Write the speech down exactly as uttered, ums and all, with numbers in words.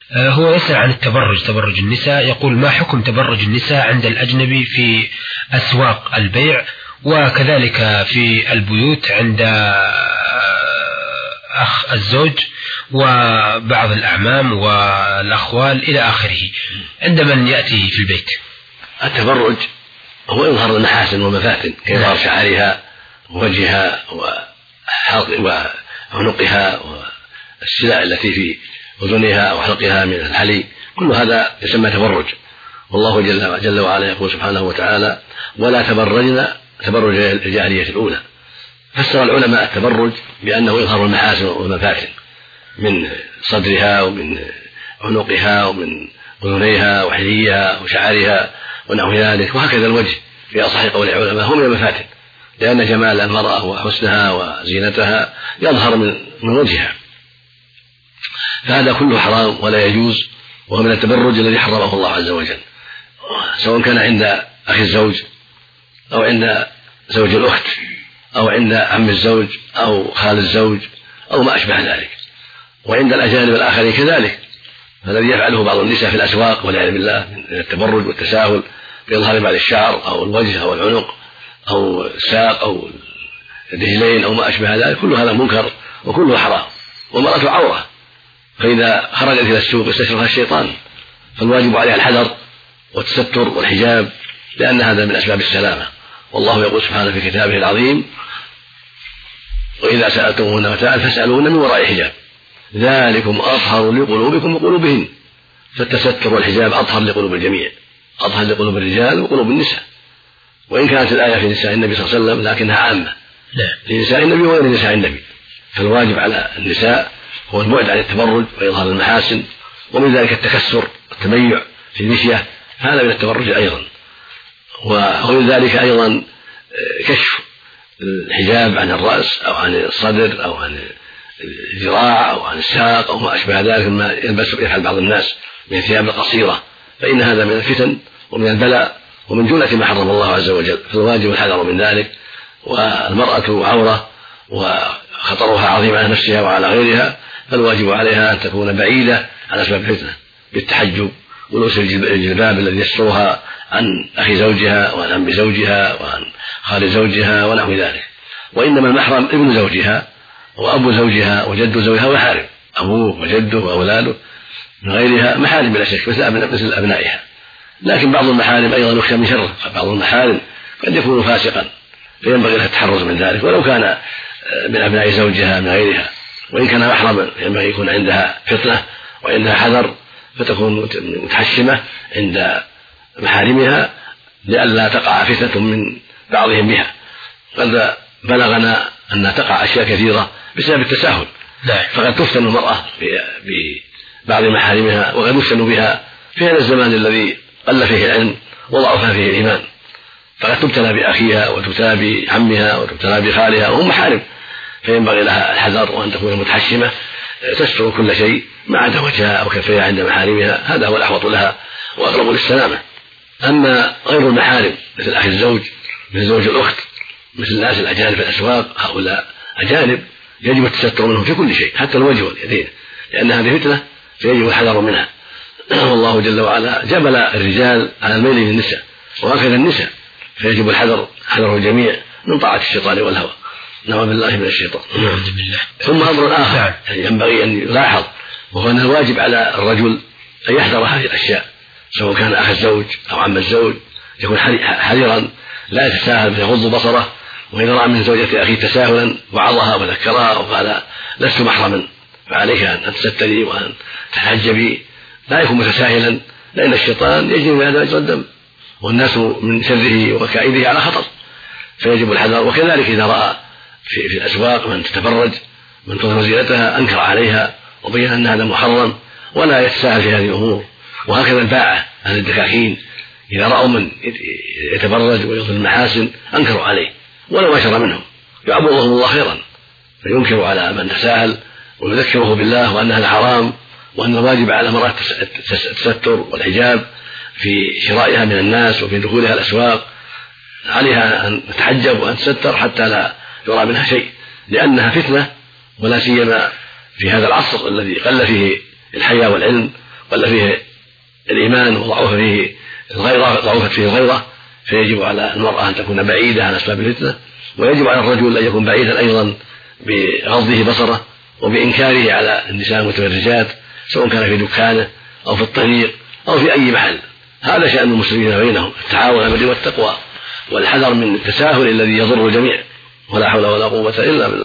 هو يسأل عن التبرج، تبرج النساء، يقول: ما حكم تبرج النساء عند الأجنبي في أسواق البيع، وكذلك في البيوت عند أخ الزوج وبعض الأعمام والأخوال إلى آخره، عند من يأتي في البيت؟ التبرج هو إظهار المحاسن والمفاتن كإظهار شعرها ووجهها وعنقها والسلع التي في أذنها أو حلقها من الحلي، كل هذا يسمى تبرج. والله جل, جل وعلا يقول سبحانه وتعالى: ولا تبرجن تبرج الجاهلية الأولى. فسر العلماء التبرج بأنه إظهار المحاسن والمفاتن من صدرها ومن عنقها ومن أذنيها وحليها وشعرها ونحو ذلك، وهكذا الوجه في أصح قول العلماء هو من المفاتن، لأن جمال المرأة وحسنها وزينتها يظهر من, من وجهها، فهذا كله حرام ولا يجوز، وهو من التبرج الذي حرمه الله عز وجل، سواء كان عند أخي الزوج أو عند زوج الأخت أو عند عم الزوج أو خال الزوج أو ما أشبه ذلك، وعند الأجانب الآخرين كذلك. فالذي يفعله بعض النساء في الأسواق والعياذ بالله من التبرج والتساهل بإظهار بعض الشعر أو الوجه أو العنق أو الساق أو الرجلين أو ما أشبه ذلك، كل هذا منكر وكله حرام، والمرأة عورة، فإذا خرجت إلى السوق استشرفها الشيطان، فالواجب عليها الحذر والتستر والحجاب، لأن هذا من أسباب السلامة. والله يقول سبحانه في كتابه العظيم: وإذا سألتموهن متاعا فاسألوهن من وراء حجاب ذلكم أطهر لقلوبكم وقلوبهن. فالتستر والحجاب أطهر لقلوب الجميع، أطهر لقلوب الرجال وقلوب النساء، وإن كانت الآية في نساء النبي صلى الله عليه وسلم لكنها عامة لنساء النبي وغير نساء النبي. فالواجب على النساء هو البعد عن التبرج وإظهار المحاسن، ومن ذلك التكسر والتميع في المشية، هذا من التبرج أيضا. وغير ذلك أيضا كشف الحجاب عن الرأس أو عن الصدر أو عن الذراع أو عن الساق أو ما أشبه ذلك مما يلبس يفعل بعض الناس من الثياب القصيرة، فإن هذا من الفتن ومن البلاء ومن جملة ما حرم الله عز وجل، فالواجب الحذر من ذلك. والمرأة عورة وخطرها عظيم على نفسها وعلى غيرها، فالواجب عليها أن تكون بعيدة عن أسباب الفتنة بالتحجب ولبس الجلباب الذي يسترها عن أخي زوجها وعن عم زوجها وعن خال زوجها ونحو ذلك. وإنما المحرم ابن زوجها وأبو زوجها وجد زوجها محارم، أبوه وجده وأولاده من غيرها محارم بلا شك مثل أبنائها، لكن بعض المحارم أيضا يخشى من شره، بعض المحارم قد يكون فاسقا فينبغي لها التحرز من ذلك ولو كان من أبناء زوجها من غيرها، وإن كان محرما ينبغي يكون عندها فطنة وعندها حذر فتكون متحشمة عند محارمها لئلا تقع فتنة من بعضهم بها. قد بلغنا أن تقع أشياء كثيرة بسبب التساهل، فقد تفتن المرأة ببعض محارمها وقد يفتن بها في هذا الزمان الذي قل فيه العلم وضعف فيه الإيمان، فقد تبتلى بأخيها وتبتلى بعمها وتبتلى بخالها وهم محارم، فينبغي لها الحذر وأن تكون متحشمة تستر كل شيء ما عدا وجهها أو كفيها عند محارمها، هذا هو الأحوط لها وأقرب للسلامة. أما غير المحارم مثل أخي الزوج مثل زوج الأخت مثل الناس الأجانب في الأسواق، هؤلاء أجانب يجب التستر منهم في كل شيء حتى الوجه واليدين، لأن هذه فتنة فيجب الحذر منها. والله جل وعلا جبل الرجال على الميل للنساء وهكذا النساء، فيجب الحذر حذر الجميع من طاعة الشيطان والهوى، نعوذ بالله من الشيطان. ثم أمر آخر ينبغي أن يلاحظ، وهو أن الواجب على الرجل أن يحذر هذه الأشياء، سواء كان أخ الزوج أو عم الزوج يكون حذرا لا يتساهل فيغض بصره، وإذا رأى من زوجة أخيه تساهلا وعظها وذكرها وقال لست محرما فعليك أن تستري وأن تتحجبي، لا يكون متساهلا، لأن الشيطان يجري من هذا مجرى الدم والناس من شره وكائده على خطر، فيجب الحذر. وكذلك إذا رأى في, في الأسواق من تتبرج من تظهر زينتها أنكر عليها وبين أن هذا محرم ولا يتساهل في هذه الأمور. وهكذا الباعة أهل الدكاكين إذا رأوا من يتبرج ويظهر المحاسن أنكروا عليه ولو أشر منهم، يعبدهم الله خيرا، فينكر على من تساهل ويذكره بالله وأن هذا حرام، وأن الواجب على المرأة التستر والحجاب في شرائها من الناس وفي دخولها الأسواق، عليها أن تتحجب وأن تستر حتى لا يرى منها شيء، لأنها فتنة، ولا سيما في هذا العصر الذي قل فيه الحياء والعلم ولا فيه الإيمان وضعف فيه الغيرة ضعفت فيه الغيرة، فيجب على المرأة أن تكون بعيدة عن أسباب الفتنة، ويجب على الرجل أن يكون بعيدا أيضا بغضه بصره وبإنكاره على النساء المتبرجات، سواء كان في دكانه أو في الطريق أو في أي محل. هذا شأن المسلمين بينهم، التعاون على البر والتقوى والحذر من التساهل الذي يضر الجميع، ولا حول ولا قوة إلا بالله.